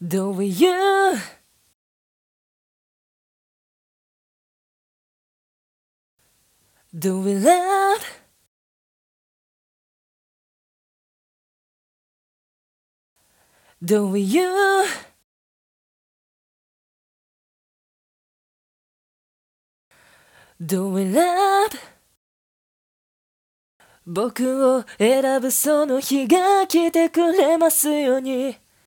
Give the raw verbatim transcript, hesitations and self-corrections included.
Do you Do we love Do we you Do we love 僕を選ぶその日が来てくれますように